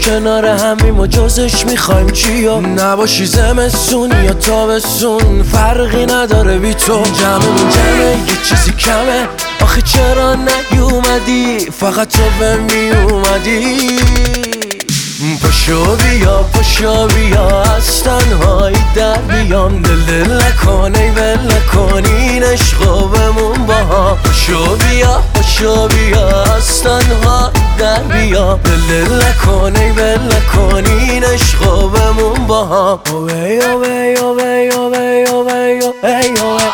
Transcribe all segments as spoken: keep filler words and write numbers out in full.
کنار همیم و جزش میخوایم چیا؟ نباشی زمستون یا تابستون فرقی نداره بی تو. جمعمون جمعه یه چیزی کمه، آخه چرا نیومدی؟ فقط تو به میومدی. پاشو بیا پاشو بیا از تنهایی در بیام، دل دل نکن ای ول نکن این عشقو بمون با هم. پاشو بیا پاشو بیا از تنهایی در بیام، دل دل نکن ای ول نکن این عشقو بمون با هم. اوی اوی اوی اوی اوی اوی اوی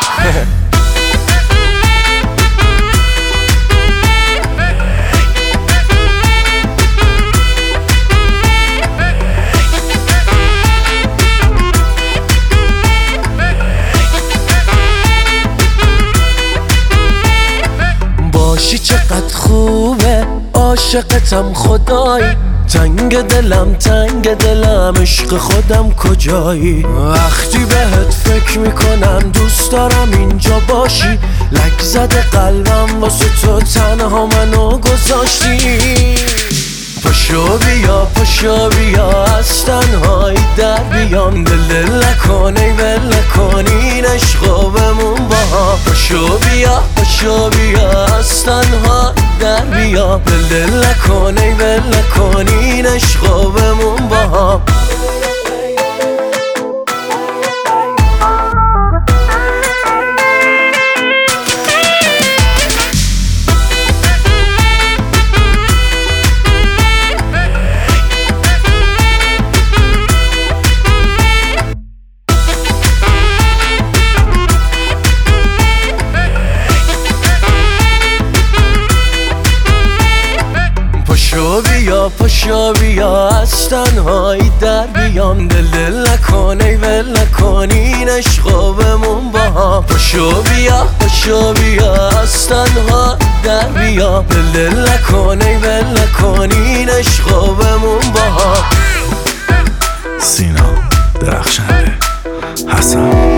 باشی چقدر خوبه، عاشقتم خدایی، تنگ دلم تنگ دلم عشق خودم کجایی؟ وقتی بهت فکر میکنم دوست دارم اینجا باشی، لک زده قلبم واسه تو تنها منو گذاشتی. پاشو بیا پاشو بیا از تنهایی در بیام، دل دل نکن ای ول نکن این عشقو بمون با هم. پاشو بیا پاشو بیا از تنهایی در بیام، دل دل نکن ای ول نکن این عشقو بمون با هم. پاشو بیا پاشو بیا از تنهایی در بیام، دل دل نکن ای ول نکن این عشقو بمون با هم. پاشو بیا پاشو بیا از تنهایی در بیام، دل دل نکن ای ول نکن این عشقو بمون با هم. سینا درخشنده حسن